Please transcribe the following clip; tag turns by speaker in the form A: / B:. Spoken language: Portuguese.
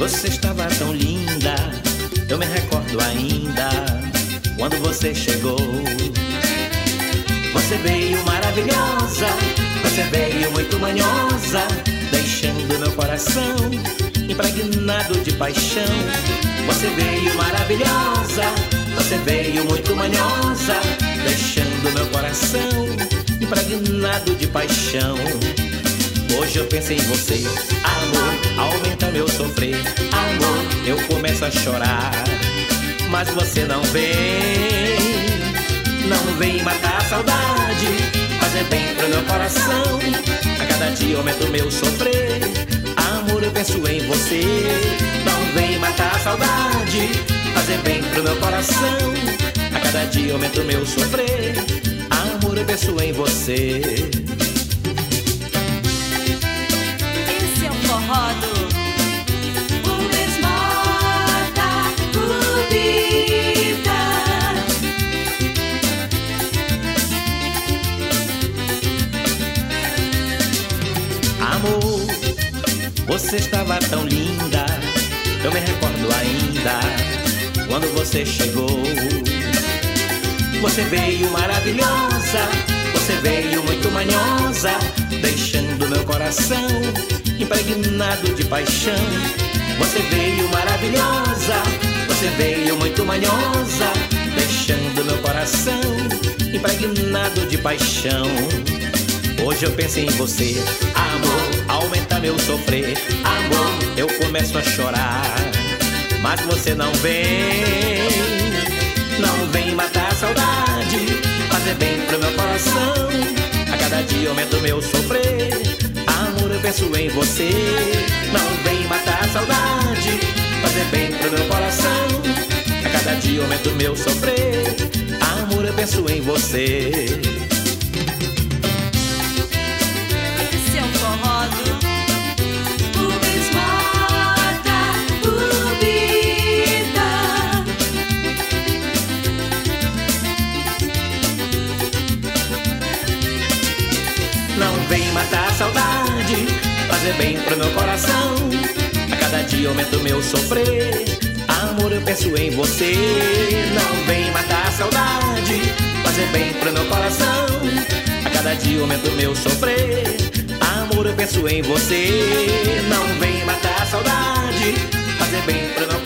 A: Você estava tão linda, eu me recordo ainda quando você chegou. Você veio maravilhosa, você veio muito manhosa, deixando meu coração impregnado de paixão. Você veio maravilhosa, você veio muito manhosa, deixando meu coração impregnado de paixão. Hoje eu penso em você, amor, aumenta meu sofrer. Amor, eu começo a chorar, mas você não vem matar a saudade, fazer bem pro meu coração. A cada dia aumento meu sofrer. Amor, eu penso em você. Não vem matar a saudade, fazer bem pro meu coração. A cada dia aumento meu sofrer. Amor, eu penso em você.
B: Esse é o forró do Rubens Mota, Rubita.
A: Amor, você estava tão linda, eu me recordo ainda quando você chegou. Você veio maravilhosa, você veio muito manhosa, deixando meu coração impregnado de paixão. Você veio maravilhosa, você veio muito manhosa, deixando meu coração impregnado de paixão. Hoje eu penso em você, amor, aumenta meu sofrer. Amor, eu começo a chorar, mas você não vem matar a saudade, fazer bem pro meu coração. A cada dia aumento meu sofrer. Amor, eu penso em você. Não vem matar a saudade, fazer bem pro meu coração. A cada dia aumento meu sofrer. Amor, eu penso em você.
B: Esse é o forró do Rubens Mota, Rubita.
A: Não vem matar a saudade, fazer bem pro meu coração. A cada dia aumento meu sofrer. Amor, eu penso em você. Não vem matar a saudade, fazer bem pro meu coração. A cada dia aumento meu sofrer. Amor, eu penso em você. Não vem matar a saudade, fazer bem pro meu